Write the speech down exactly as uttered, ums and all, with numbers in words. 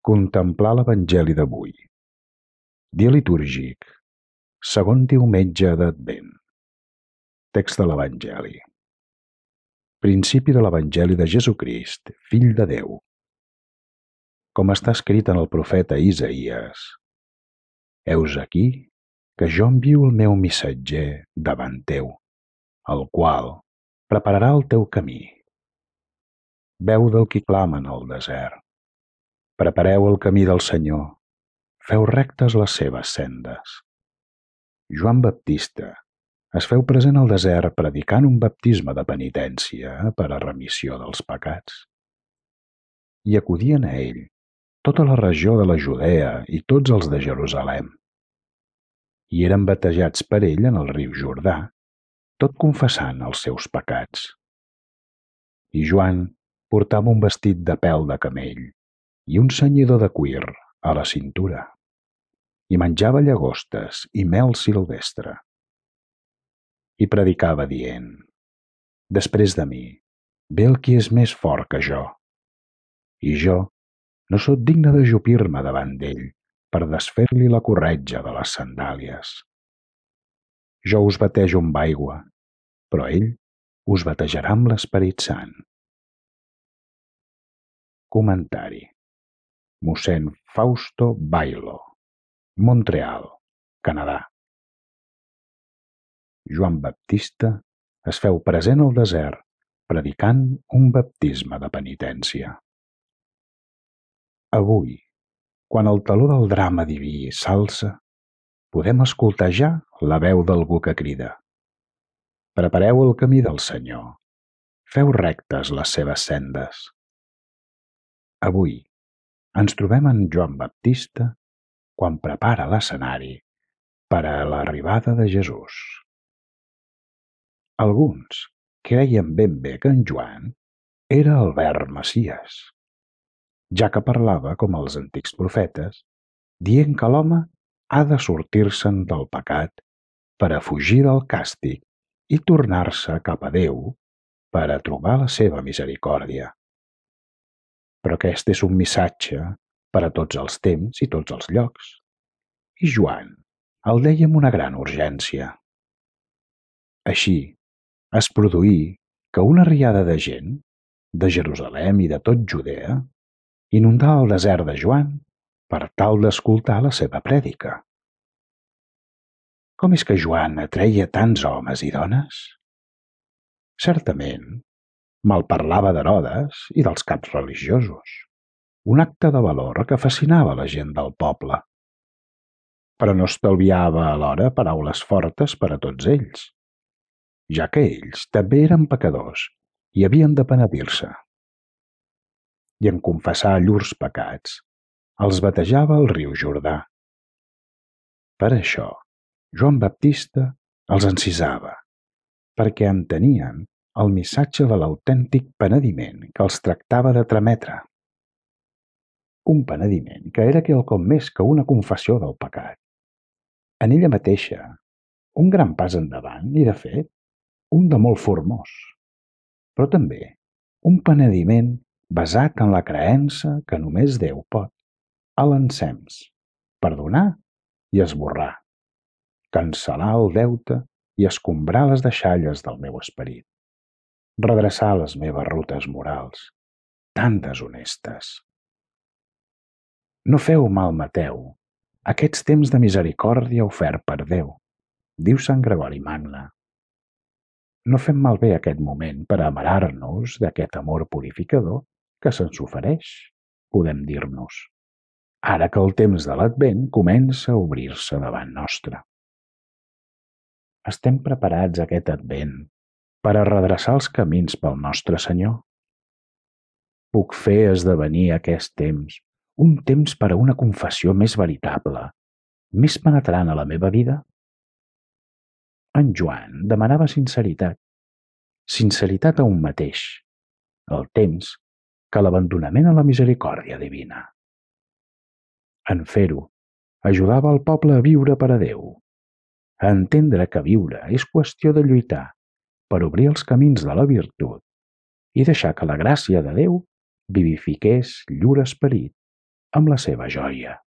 Contemplar l'Evangeli d'avui. Dia litúrgic, segon diumenge d'Advent. Text de l'Evangeli. Principi de l'Evangeli de Jesucrist, Fill de Déu. Com està escrit en el profeta Isaïes: Heus aquí que jo envio el meu missatger davant teu, el qual prepararà el teu camí. Veu del qui clama en el desert: prepareu el camí del Senyor, feu rectes les seves sendes. Joan Baptista es feu present al desert predicant un baptisme de penitència per a remissió dels pecats. I acudien a ell tota la regió de la Judea i tots els de Jerusalem. I eren batejats per ell en el riu Jordà, tot confessant els seus pecats. I Joan portava un vestit de pèl de camell i un cenyidor de cuir a la cintura, i menjava llagostes i mel silvestre. I predicava dient: Després de mi ve el qui és més fort que jo, i jo no sóc digne d'ajupir-me davant d'ell per desfer-li la corretja de les sandàlies. Jo us batejo amb aigua, però ell us batejarà amb l'Esperit Sant. Comentari: mossèn Fausto Bailo, Montreal, Canadà. Joan Baptista es feu present al desert predicant un baptisme de penitència. Avui, quan el taló del drama diví s'alça, podem escoltar ja la veu d'algú que crida: prepareu el camí del Senyor, feu rectes les seves sendes. Avui ens trobem en Joan Baptista quan prepara l'escenari per a l'arribada de Jesús. Alguns creien ben bé que en Joan era el verb Messies, ja que parlava com els antics profetes, dient que l'home ha de sortir-se'n del pecat per a fugir del càstig i tornar-se cap a Déu per a trobar la seva misericòrdia. Però aquest és un missatge per a tots els temps i tots els llocs, i Joan el deia amb una gran urgència. Així es produí que una riada de gent, de Jerusalem i de tot Judea, inundà el desert de Joan per tal d'escoltar la seva prèdica. Com és que Joan atreia tants homes i dones? Certament, malparlava d'Herodes i dels caps religiosos, un acte de valor que fascinava la gent del poble. Però no estalviava alhora paraules fortes per a tots ells, ja que ells també eren pecadors i havien de penedir-se. I en confessar llurs pecats, els batejava al riu Jordà. Per això, Joan Baptista els encisava, perquè entenien el missatge de l'autèntic penediment que els tractava de trametre. Un penediment que era quelcom més que una confessió del pecat. En ella mateixa, un gran pas endavant i, de fet, un de molt formós, però també un penediment basat en la creença que només Déu pot, a l'ensems, perdonar i esborrar, cancel·lar el deute i escombrar les deixalles del meu esperit, redreçar les meves rutes morals, tan deshonestes. No feu malmeteu aquests temps de misericòrdia ofert per Déu, diu Sant Gregori Magne. No fem malbé aquest moment per amarar-nos d'aquest amor purificador que se'ns ofereix, podem dir-nos, ara que el temps de l'Advent comença a obrir-se davant nostre. Estem preparats aquest Advent per a redreçar els camins pel nostre Senyor? Puc fer esdevenir aquest temps un temps per a una confessió més veritable, més penetrant a la meva vida? En Joan demanava sinceritat, sinceritat a un mateix, el temps que l'abandonament a la misericòrdia divina. En fer-ho, ajudava el poble a viure per a Déu, a entendre que viure és qüestió de lluitar per obrir els camins de la virtut i deixar que la gràcia de Déu vivifiqués llur esperit. amb la seva joia.